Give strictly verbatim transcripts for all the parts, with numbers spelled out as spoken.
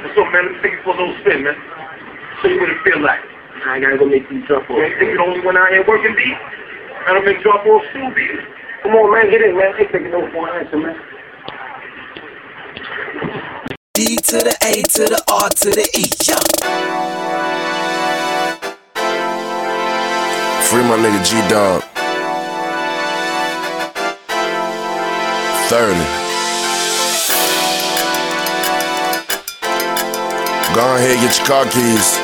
So, man, let me take you for a little spin, man. Show you what it feel like. I gotta go make these drop offs. You think you're the only one out here working, B? I don't make drop offs too, B. Come on, man, get in, man. Take taking no for an answer, man. D to the A to the R to the E, yo. Free my nigga G-Dog. thirty. Go ahead, get your car keys.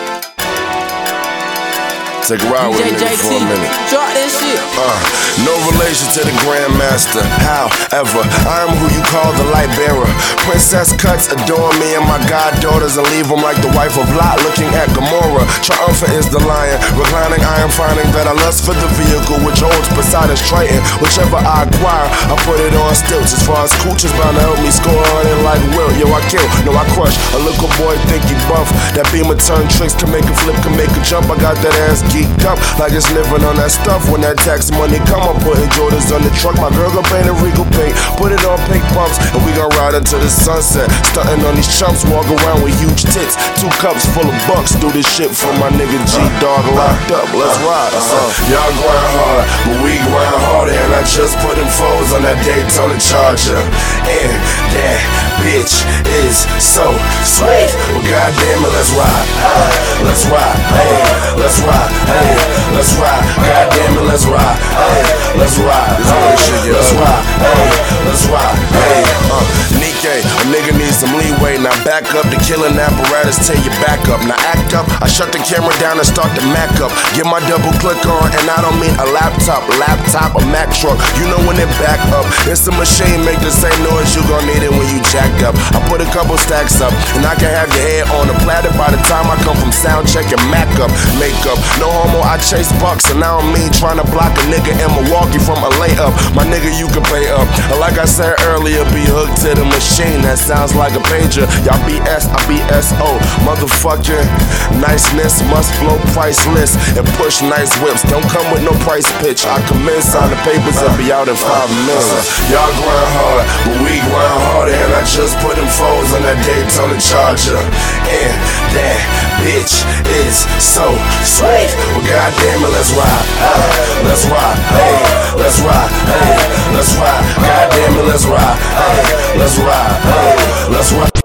Take a ride with a nigga for a minute. Drop that shit. Uh, no relation to the Grandmaster. However, I am who you call the light bearer. Princess cuts adorn me and my goddaughters and leave them like the wife of Lot looking at Gomorrah. Triumphant is the lion. Reclining, I am finding that I lust for the vehicle which holds Poseidon's Triton. Whichever I acquire, I put it on stilts. As far as Cooch is bound to help me score on it like Will. Yo, I kill, no, I crush. A little boy think he buff. That beamer turn tricks can make a flip, can make a jump. I got that ass geeked up like it's living on that stuff. When that tax money come, I'm putting Jordans on the truck. My girl gon' paint a regal paint, put it on pink pumps, and we gon' ride into the sunset. Stunting on these chumps, walk around with huge tits. Two cups full of bucks, do this shit for my nigga G-Dog locked up. Let's ride. Uh, Y'all grind hard, but we grind harder. And I just put them foes on that Daytona Charger. And that bitch is so sweet. Well, goddamn it, let's ride. Uh, let's ride. Hey, let's ride. Hey, let's ride. Goddamn it, let's ride. Hey, let's ride. Hey, let's ride. Hey, let's ride. Hey, uh, Nike, a nigga needs some leeway. Now back up the killing apparatus till you back up. Now act up. I shut the camera down and start the Mac up. Get my double click on, and I don't mean a laptop, laptop, a Mac truck. You know when it back up, it's a machine make the same noise you gon' need it when you jack up. I put a couple stacks up, and I can have your head on a platter by the time I come from sound check and Mac up, makeup. No homo, I chase bucks, and I don't mean trying to block a nigga in Milwaukee from a layup. My nigga, you can pay up. Like I said earlier, be hooked to the machine. That sounds like a pager. Y'all B S, I B S O. Motherfucking niceness must flow priceless and push nice whips. Don't come with no price pitch. I commence on the papers and be out in five minutes. Y'all grind hard, but we grind harder. And I just put them foes on that Daytona Charger. And that bitch is so sweet. Well, goddamn it, let's ride. Uh, let's ride. Hey, let's ride. Hey, let's ride. Goddamn it, let's ride. Hey, let's ride. Hey, let's ride.